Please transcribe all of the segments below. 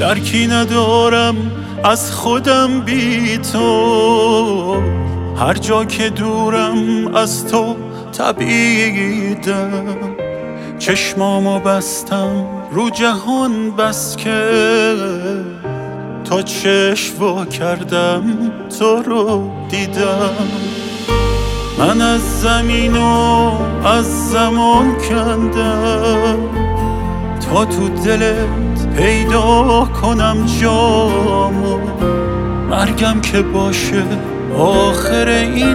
درکی ندارم از خودم بی تو، هر جا که دورم از تو تبعیدم. چشمامو بستم رو جهان بس که تا چشم وا کردم تو رو دیدم. من از زمین و از زمان کندم تا تو دلت پیدا کنم جامو. مرگم که باشه آخر این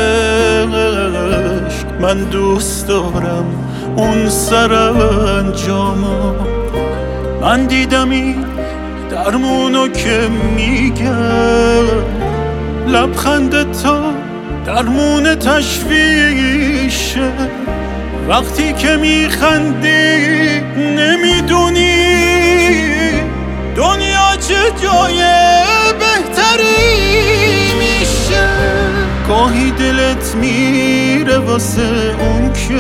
عشق، من دوست دارم اون سرانجامو. من دیدم این درمونو که میگم، لبخند تو درمون تشویشه. وقتی که میخندی نمیدونی دنیا چه جای بهتری میشه. گاهی دلت میره واسه اون که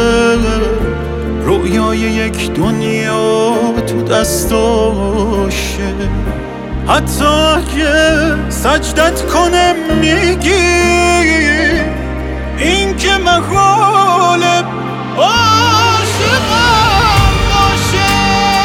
رویای یک دنیا تو دستاشه. حتی اگه سجدت کنم میگی این که محاله عاشقم باشه.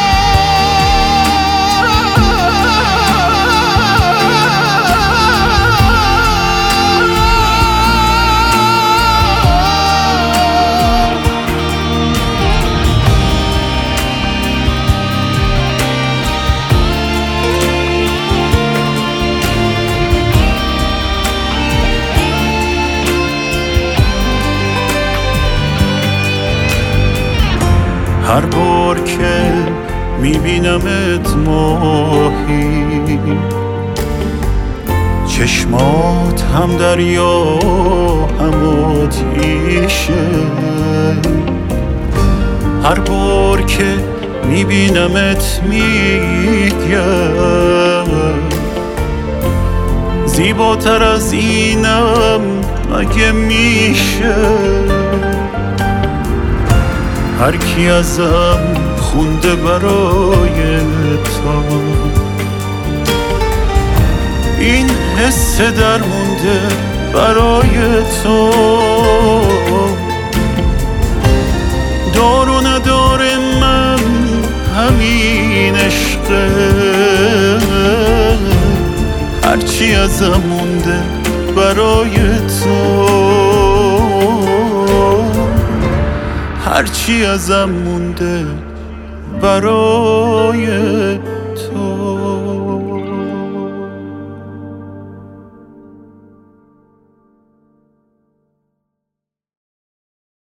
هر بار که میبینمت ماهی، چشمات هم دریا هم آتیشه. هر بار که میبینمت میگم زیباتر از اینم مگه میشه. هر کی ازم خونده برای تو این حس درمونده برای تو. دار و ندار من همین عشقه، هرچی ازم مونده برای تو، هرچی ازم مونده برای